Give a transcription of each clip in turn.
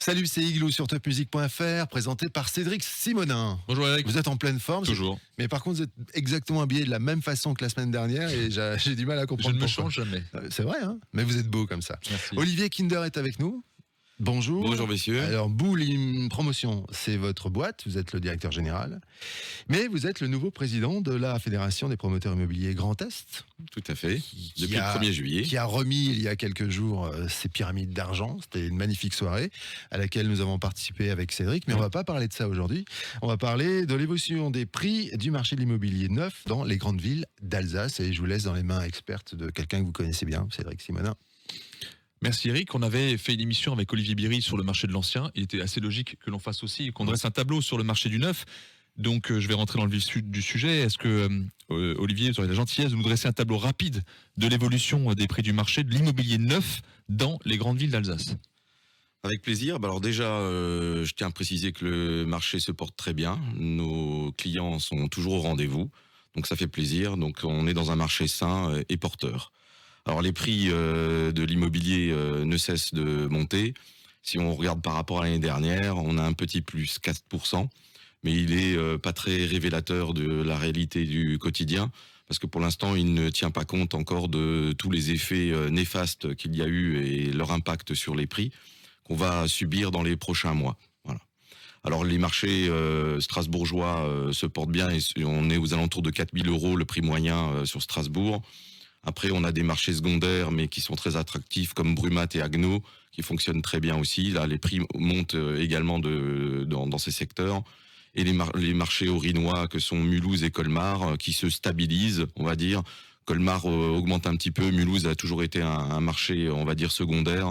Salut, c'est Igloo sur topmusic.fr, présenté par Cédric Simonin. Bonjour Eric. Vous êtes en pleine forme. Toujours. Mais par contre, vous êtes exactement habillé de la même façon que la semaine dernière et j'ai du mal à comprendre. Je ne me pourquoi. change jamais. C'est vrai, hein, mais vous êtes beau comme ça. Merci. Olivier Kinder est avec nous. Bonjour. Bonjour messieurs. Alors, Boule Promotion, c'est votre boîte, vous êtes le directeur général, mais vous êtes le nouveau président de la Fédération des promoteurs immobiliers Grand Est. Tout à fait. Depuis le 1er juillet. Qui a remis il y a quelques jours ses pyramides d'argent. C'était une magnifique soirée à laquelle nous avons participé avec Cédric, mais on va pas parler de ça aujourd'hui. On va parler de l'évolution des prix du marché de l'immobilier neuf dans les grandes villes d'Alsace, et je vous laisse dans les mains expertes de quelqu'un que vous connaissez bien, Cédric Simonin. Merci Eric. On avait fait une émission avec Olivier Biry sur le marché de l'ancien. Il était assez logique que l'on fasse aussi, qu'on dresse un tableau sur le marché du neuf. Donc je vais rentrer dans le vif du sujet. Est-ce que Olivier, vous aurez la gentillesse de nous dresser un tableau rapide de l'évolution des prix du marché de l'immobilier neuf dans les grandes villes d'Alsace? Avec plaisir. Alors déjà, je tiens à préciser que le marché se porte très bien. Nos clients sont toujours au rendez-vous. Donc ça fait plaisir. Donc on est dans un marché sain et porteur. Alors les prix de l'immobilier ne cessent de monter. Si on regarde par rapport à l'année dernière, on a un petit plus 4%, mais il est pas très révélateur de la réalité du quotidien, parce que pour l'instant, il ne tient pas compte encore de tous les effets néfastes qu'il y a eu et leur impact sur les prix qu'on va subir dans les prochains mois. Voilà. Alors les marchés strasbourgeois se portent bien, et on est aux alentours de 4 000 € le prix moyen sur Strasbourg. Après, on a des marchés secondaires, mais qui sont très attractifs, comme Brumat et Haguenau, qui fonctionnent très bien aussi. Là, les prix montent également dans ces secteurs. Et les marchés orinois, que sont Mulhouse et Colmar, qui se stabilisent, on va dire. Colmar augmente un petit peu. Mulhouse a toujours été un marché, on va dire, secondaire,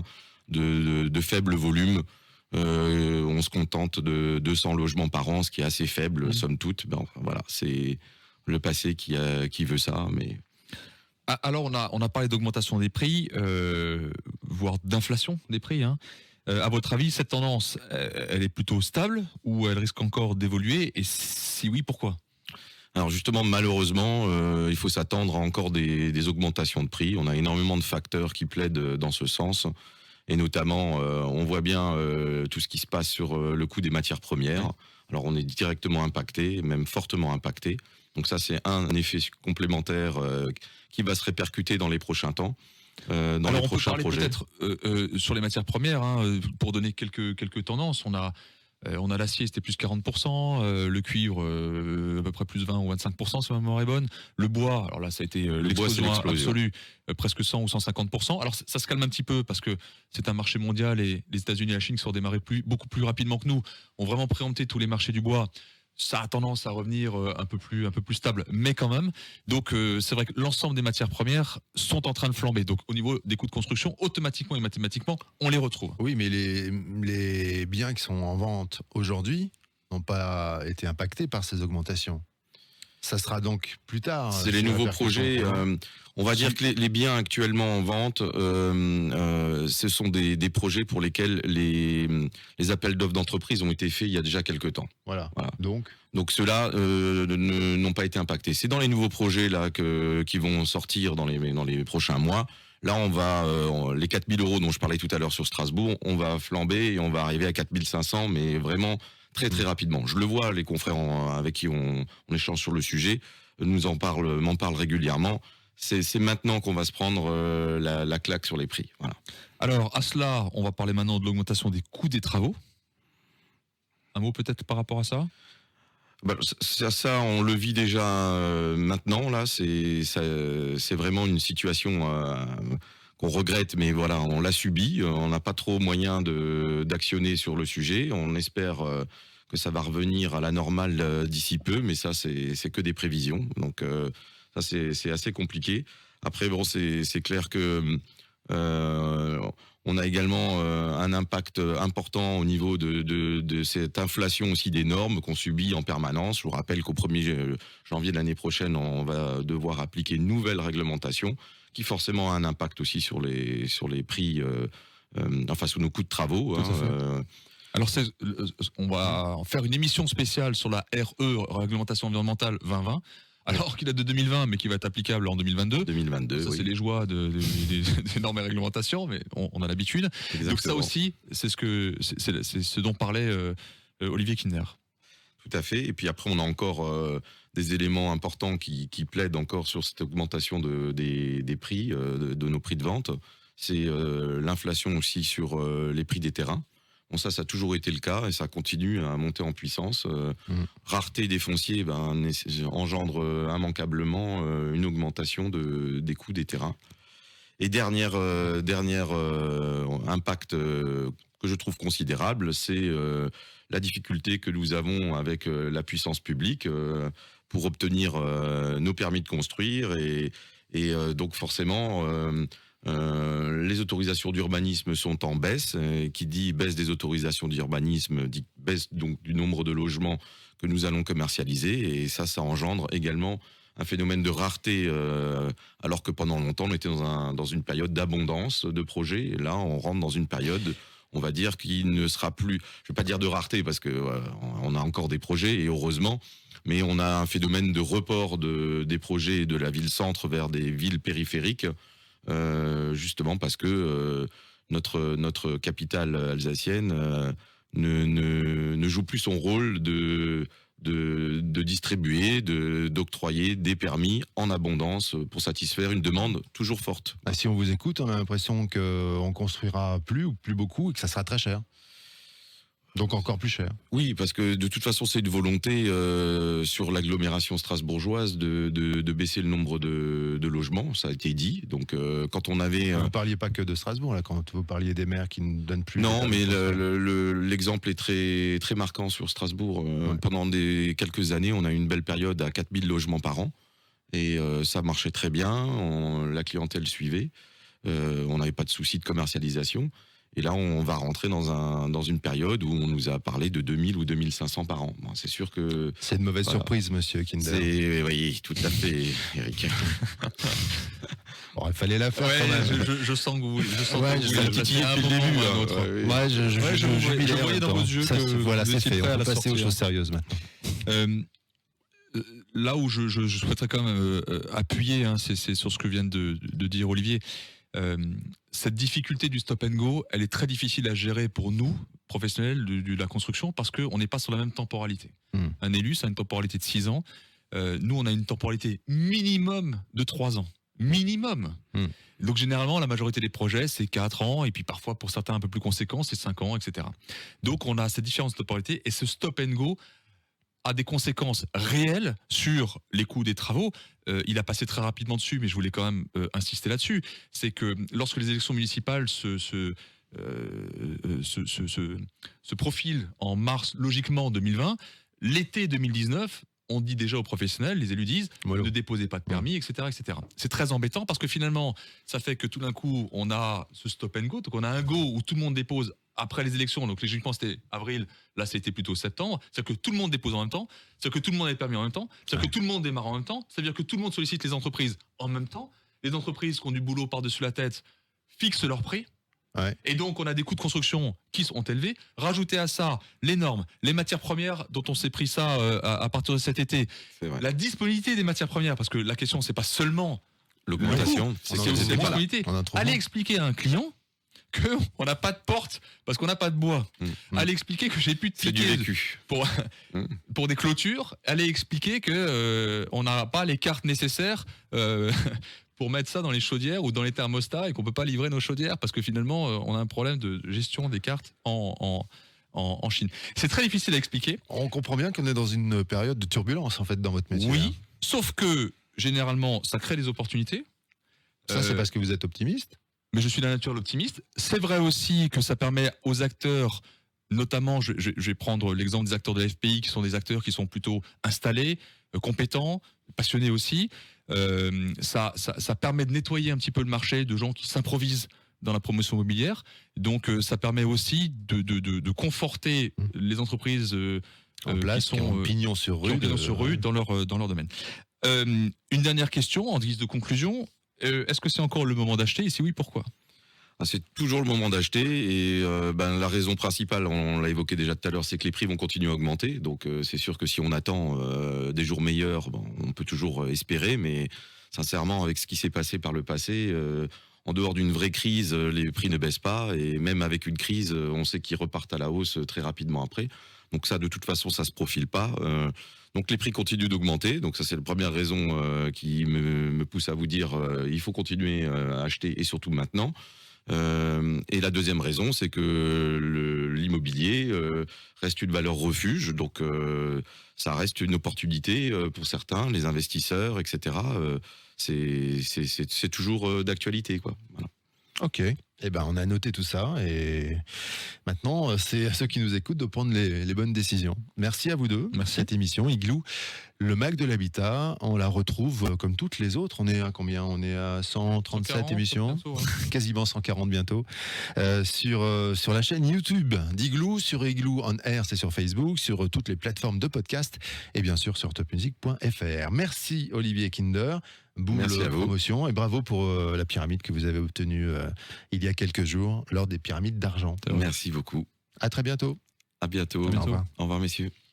de faible volume. On se contente de 200 logements par an, ce qui est assez faible, somme toute. Ben, enfin, voilà, c'est le passé qui veut ça, mais... Alors on a parlé d'augmentation des prix, voire d'inflation des prix. À votre avis, cette tendance, elle est plutôt stable ou elle risque encore d'évoluer? Et si oui, pourquoi? Alors justement, malheureusement, il faut s'attendre à encore des augmentations de prix. On a énormément de facteurs qui plaident dans ce sens. Et notamment, on voit bien tout ce qui se passe sur le coût des matières premières. Alors on est directement impacté, même fortement impacté. Donc ça, c'est un effet complémentaire qui va se répercuter dans les prochains temps, dans les prochains projets. Peut-être sur les matières premières, pour donner quelques tendances. On a l'acier, c'était plus 40%, le cuivre à peu près plus 20 ou 25% si ma mémoire est bonne. Le bois, alors là ça a été l'explosion absolue, presque 100 ou 150%. Alors ça se calme un petit peu parce que c'est un marché mondial et les États-Unis et la Chine qui sont redémarrés beaucoup plus rapidement que nous, ont vraiment préempté tous les marchés du bois. Ça a tendance à revenir un peu plus stable, mais quand même. Donc c'est vrai que l'ensemble des matières premières sont en train de flamber. Donc au niveau des coûts de construction, automatiquement et mathématiquement, on les retrouve. Oui, mais les biens qui sont en vente aujourd'hui n'ont pas été impactés par ces augmentations. Ça sera donc plus tard. C'est les nouveaux projets. On va dire que les biens actuellement en vente, ce sont des projets pour lesquels les appels d'offres d'entreprise ont été faits il y a déjà quelques temps. Voilà. Donc ceux-là n'ont pas été impactés. C'est dans les nouveaux projets là qui vont sortir dans les prochains mois. Là, on va les 4 000 € dont je parlais tout à l'heure sur Strasbourg, on va flamber et on va arriver à 4 500, mais vraiment très très rapidement. Je le vois, les confrères avec qui on échange sur le sujet m'en parlent régulièrement. C'est maintenant qu'on va se prendre la claque sur les prix. Voilà. Alors à cela, on va parler maintenant de l'augmentation des coûts des travaux. Un mot peut-être par rapport à ça? Ça, on le vit déjà maintenant. Là, c'est vraiment une situation qu'on regrette, mais voilà, on l'a subi. On n'a pas trop moyen d'actionner sur le sujet. On espère que ça va revenir à la normale d'ici peu, mais ça, c'est que des prévisions. Donc ça, c'est assez compliqué. Après, bon, c'est clair que on a également un impact important au niveau de cette inflation aussi des normes qu'on subit en permanence. Je vous rappelle qu'au 1er janvier de l'année prochaine, on va devoir appliquer une nouvelle réglementation qui forcément a un impact aussi sur les prix, enfin sur nos coûts de travaux. Alors on va faire une émission spéciale sur la RE, réglementation environnementale 2020. alors qu'il est de 2020, mais qui va être applicable en 2022. 2022, Ça, oui. c'est les joies des normes et réglementations, mais on a l'habitude. Exactement. Donc ça aussi, c'est ce dont parlait Olivier Kinner. Tout à fait. Et puis après, on a encore des éléments importants qui plaident encore sur cette augmentation des prix, de nos prix de vente. C'est l'inflation aussi sur les prix des terrains. Bon, ça a toujours été le cas et ça continue à monter en puissance. Rareté des fonciers engendre immanquablement une augmentation des coûts des terrains. Et dernier impact que je trouve considérable, c'est la difficulté que nous avons avec la puissance publique pour obtenir nos permis de construire et donc forcément les autorisations d'urbanisme sont en baisse. Qui dit baisse des autorisations d'urbanisme dit baisse donc du nombre de logements que nous allons commercialiser et ça engendre également un phénomène de rareté, alors que pendant longtemps on était dans une période d'abondance de projets. Et là, on rentre dans une période, on va dire, qui ne sera plus, je vais pas dire de rareté parce que on a encore des projets et heureusement, mais on a un phénomène de report des projets de la ville-centre vers des villes périphériques, justement parce que notre capitale alsacienne ne joue plus son rôle de distribuer, d'octroyer des permis en abondance pour satisfaire une demande toujours forte. Si on vous écoute, on a l'impression qu'on construira plus ou plus beaucoup et que ça sera très cher. Donc encore plus cher. Oui, parce que de toute façon, c'est une volonté sur l'agglomération strasbourgeoise de baisser le nombre de logements, ça a été dit. Donc quand on avait... Vous ne parliez pas que de Strasbourg, là, quand vous parliez des maires qui ne donnent plus... Non, mais l'exemple est très, très marquant sur Strasbourg. Pendant quelques années, on a eu une belle période à 4000 logements par an. Et ça marchait très bien, la clientèle suivait. On n'avait pas de souci de commercialisation. Et là, on va rentrer dans une période où on nous a parlé de 2000 ou 2500 par an. Bon, c'est sûr que... C'est une mauvaise surprise, monsieur Kinder. Oui, tout à fait, Eric. Bon, il fallait la faire quand même. Je sens que vous voulez. Je sens Ouais, que vous je voulez l'ai titiller depuis un le moment début, ou un autre. Je voyais dans vos yeux que voilà, vous c'est étiez fait. prêt à On la peut passer aux sortir. choses sérieuses maintenant. Là où je souhaiterais quand même appuyer, c'est sur ce que vient de dire Olivier. Cette difficulté du stop and go, elle est très difficile à gérer pour nous, professionnels de la construction, parce qu'on n'est pas sur la même temporalité. Un élu, ça a une temporalité de 6 ans. Nous, on a une temporalité minimum de 3 ans. Minimum. Donc généralement, la majorité des projets, c'est 4 ans, et puis parfois, pour certains un peu plus conséquents, c'est 5 ans, etc. Donc on a cette différence de temporalité, et ce stop and go a des conséquences réelles sur les coûts des travaux. Il a passé très rapidement dessus, mais je voulais quand même insister là-dessus. C'est que lorsque les élections municipales se profilent en mars, logiquement 2020, l'été 2019, on dit déjà aux professionnels, les élus disent ne déposez pas de permis, etc., etc. C'est très embêtant parce que finalement, ça fait que tout d'un coup, on a ce stop and go. Donc on a un go où tout le monde dépose après les élections. Donc logiquement, c'était avril. Là, c'était plutôt septembre. C'est-à-dire que tout le monde dépose en même temps. C'est-à-dire que tout le monde a le permis en même temps. C'est-à-dire que tout le monde démarre en même temps. C'est-à-dire que tout le monde sollicite les entreprises en même temps. Les entreprises qui ont du boulot par-dessus la tête fixent leur prix. Et donc, on a des coûts de construction qui sont élevés. Rajoutez à ça les normes, les matières premières dont on s'est pris ça à partir de cet été. La disponibilité des matières premières, parce que la question, c'est pas seulement l'augmentation, c'est aussi la disponibilité. Allez expliquer à un client qu'on n'a pas de porte parce qu'on n'a pas de bois. Allez expliquer que j'ai plus de tickets pour des clôtures. Allez expliquer que on n'a pas les cartes nécessaires pour mettre ça dans les chaudières ou dans les thermostats et qu'on peut pas livrer nos chaudières parce que finalement on a un problème de gestion des cartes en Chine. C'est très difficile à expliquer. On comprend bien qu'on est dans une période de turbulence en fait dans votre métier. Oui, sauf que généralement ça crée des opportunités. Ça c'est parce que vous êtes optimiste. Mais je suis de la nature l'optimiste. C'est vrai aussi que ça permet aux acteurs, notamment, je vais prendre l'exemple des acteurs de la FPI, qui sont des acteurs qui sont plutôt installés, compétents, passionnés aussi. Ça permet de nettoyer un petit peu le marché de gens qui s'improvisent dans la promotion immobilière. Donc ça permet aussi de conforter les entreprises en place, qui ont pignon sur rue, dans leur domaine. Une dernière question en guise de conclusion. Est-ce que c'est encore le moment d'acheter et si oui, pourquoi ? C'est toujours le moment d'acheter et la raison principale, on l'a évoqué déjà tout à l'heure, c'est que les prix vont continuer à augmenter. Donc c'est sûr que si on attend des jours meilleurs, on peut toujours espérer, mais sincèrement, avec ce qui s'est passé par le passé, en dehors d'une vraie crise, les prix ne baissent pas et même avec une crise, on sait qu'ils repartent à la hausse très rapidement après. Donc ça, de toute façon, ça se profile pas. Donc les prix continuent d'augmenter. Donc ça, c'est la première raison qui me pousse à vous dire il faut continuer à acheter et surtout maintenant. Et la deuxième raison, c'est que l'immobilier reste une valeur refuge, donc ça reste une opportunité pour certains, les investisseurs, etc. C'est toujours d'actualité, quoi. Voilà. Ok. Eh ben, on a noté tout ça et maintenant, c'est à ceux qui nous écoutent de prendre les bonnes décisions. Merci à vous deux. Merci. Cette émission, Igloo, le Mac de l'habitat, on la retrouve comme toutes les autres. On est à combien ? On est à 137 140, émissions, bientôt, ouais. quasiment 140 bientôt, sur la chaîne YouTube d'Igloo, sur Igloo on Air, c'est sur Facebook, sur toutes les plateformes de podcast et bien sûr sur topmusic.fr. Merci Olivier Kinder. Boule Merci à vous. promotion et bravo pour la pyramide que vous avez obtenue il y a quelques jours lors des pyramides d'argent. Merci beaucoup. À très bientôt. À bientôt. À bientôt. Au revoir. Au revoir, messieurs.